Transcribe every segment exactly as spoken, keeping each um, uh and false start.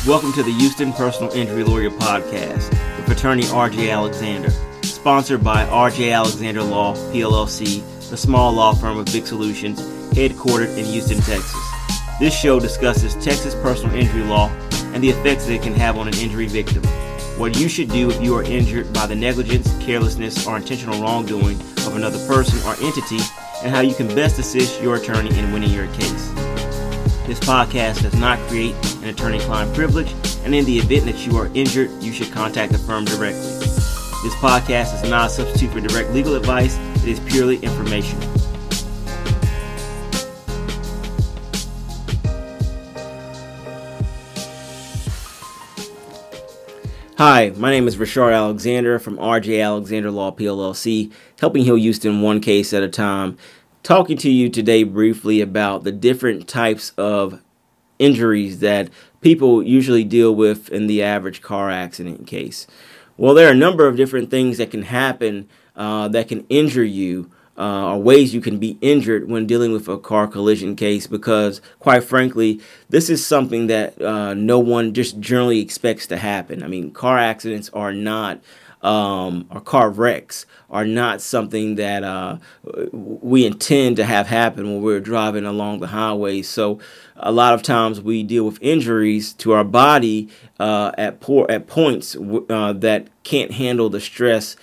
Welcome to the Houston Personal Injury Lawyer Podcast with attorney R J Alexander, sponsored by R J Alexander Law, P L L C, the small law firm of Big Solutions, headquartered in Houston, Texas. This show discusses Texas personal injury law and the effects that it can have on an injury victim, what you should do if you are injured by the negligence, carelessness, or intentional wrongdoing of another person or entity, and how you can best assist your attorney in winning your case. This podcast does not create an attorney-client privilege, and in the event that you are injured, you should contact the firm directly. This podcast is not a substitute for direct legal advice. It is purely informational. Hi, my name is Rashard Alexander from R J Alexander Law, P L L C, helping heal Houston one case at a time. Talking to you today briefly about the different types of injuries that people usually deal with in the average car accident case. Well, there are a number of different things that can happen uh, that can injure you, uh, or ways you can be injured when dealing with a car collision case, because quite frankly, this is something that uh, no one just generally expects to happen. I mean, car accidents are not Um, or car wrecks are not something that uh, we intend to have happen when we're driving along the highway. So a lot of times we deal with injuries to our body uh, at poor, at points uh, that can't handle the stress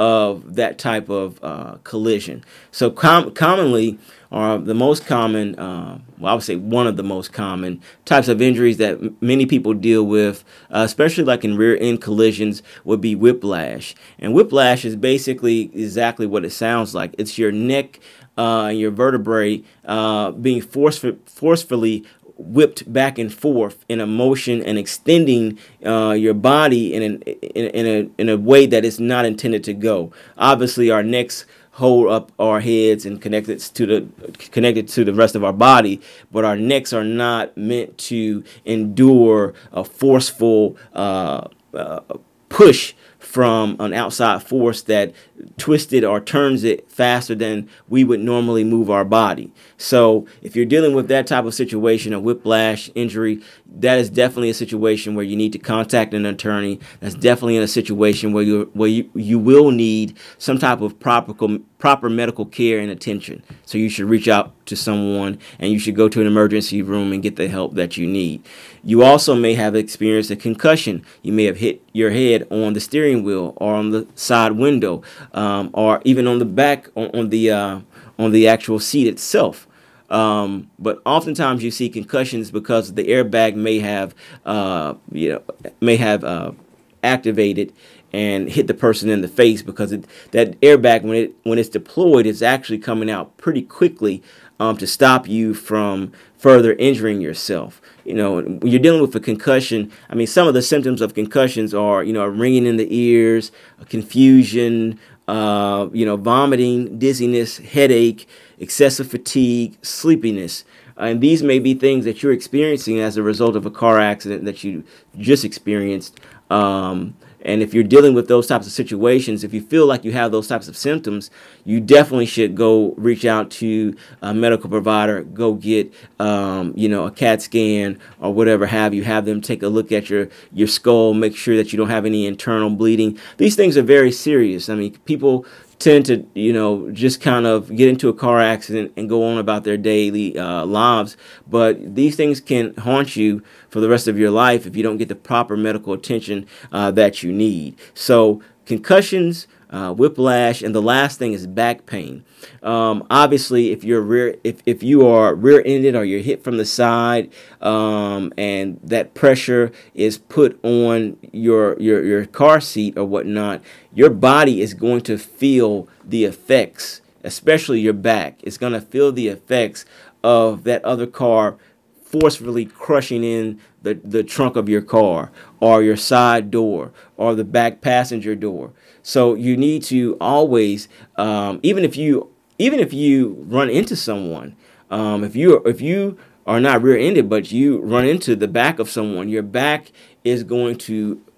of that type of uh, collision. So com- commonly, or the most common, uh, well, I would say one of the most common types of injuries that m- many people deal with, uh, especially like in rear end collisions, would be whiplash. And whiplash is basically exactly what it sounds like. It's your neck uh, and your vertebrae uh, being forcef- forcefully whipped back and forth in a motion and extending uh, your body in, an, in, in, a, in a way that is not intended to go. Obviously, our necks hold up our heads and connected to the connected to the rest of our body, but our necks are not meant to endure a forceful uh, uh, push from an outside force that twists it or turns it faster than we would normally move our body. So if you're dealing with that type of situation, a whiplash injury, that is definitely a situation where you need to contact an attorney. That's definitely in a situation where you where you, you will need some type of proper proper medical care and attention. So you should reach out to someone, and you should go to an emergency room and get the help that you need. You also may have experienced a concussion. You may have hit your head on the steering wheel or on the side window, um, or even on the back on, on the uh, on the actual seat itself. Um, but oftentimes you see concussions because the airbag may have, uh, you know, may have uh, activated and hit the person in the face, because it, that airbag, when it when it's deployed, is actually coming out pretty quickly um, to stop you from further injuring yourself. You know, when you're dealing with a concussion, I mean, some of the symptoms of concussions are, you know, ringing in the ears, confusion, uh, you know, vomiting, dizziness, headache, excessive fatigue, sleepiness. Uh, and these may be things that you're experiencing as a result of a car accident that you just experienced. Um, and if you're dealing with those types of situations, if you feel like you have those types of symptoms, you definitely should go reach out to a medical provider, go get, um, you know, a CAT scan or whatever have you, have them take a look at your, your skull, make sure that you don't have any internal bleeding. These things are very serious. I mean, people tend to, you know, just kind of get into a car accident and go on about their daily uh, lives. But these things can haunt you for the rest of your life if you don't get the proper medical attention uh, that you need. So concussions, uh, whiplash, and the last thing is back pain. Um, obviously, if you're rear, if, if you are rear-ended or you're hit from the side, um, and that pressure is put on your your your car seat or whatnot, your body is going to feel the effects, especially your back. It's going to feel the effects of that other car forcefully crushing in the, the trunk of your car or your side door or the back passenger door. So you need to always, um, even if you even if you run into someone, um, if you if you are not rear-ended but you run into the back of someone, your back is going to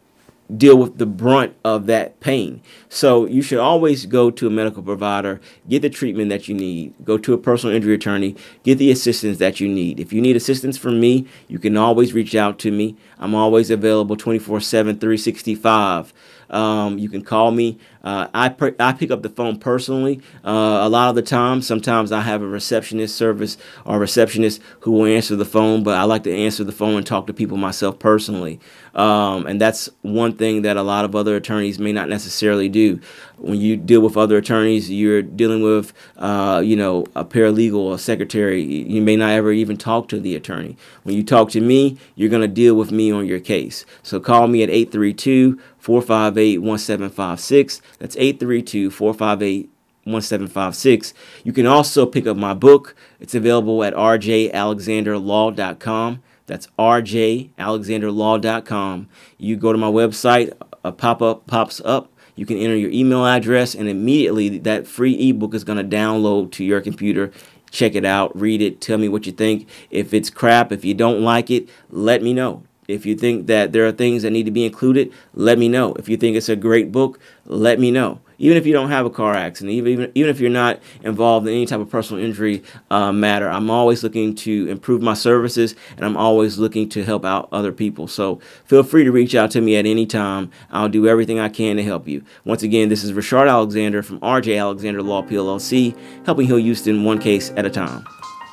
deal with the brunt of that pain. So you should always go to a medical provider, get the treatment that you need, go to a personal injury attorney, get the assistance that you need. If you need assistance from me, you can always reach out to me. I'm always available twenty-four seven, three sixty-five. Um, you can call me. Uh, I per- I pick up the phone personally uh, a lot of the time. Sometimes I have a receptionist service or a receptionist who will answer the phone, but I like to answer the phone and talk to people myself personally. Um, and that's one thing that a lot of other attorneys may not necessarily do. When you deal with other attorneys, you're dealing with, uh, you know, a paralegal, a secretary. You may not ever even talk to the attorney. When you talk to me, you're going to deal with me on your case. So call me at eight three two, four five eight, one seven five six. That's eight three two, four five eight, one seven five six. You can also pick up my book. It's available at r j alexander law dot com. That's r j alexander law dot com. You go to my website, a pop-up pops up. You can enter your email address, and immediately that free ebook is going to download to your computer. Check it out, read it, tell me what you think. If it's crap, if you don't like it, let me know. If you think that there are things that need to be included, let me know. If you think it's a great book, let me know. Even if you don't have a car accident, even even, even if you're not involved in any type of personal injury uh, matter, I'm always looking to improve my services, and I'm always looking to help out other people. So feel free to reach out to me at any time. I'll do everything I can to help you. Once again, this is Rashard Alexander from R J Alexander Law P L L C, helping heal Houston one case at a time.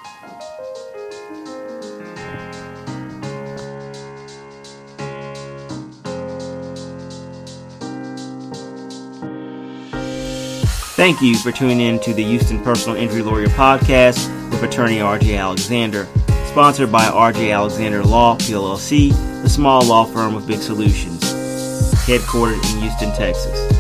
Thank you for tuning in to the Houston Personal Injury Lawyer Podcast with attorney R J Alexander, sponsored by R J Alexander Law P L L C, the small law firm with big solutions, headquartered in Houston, Texas.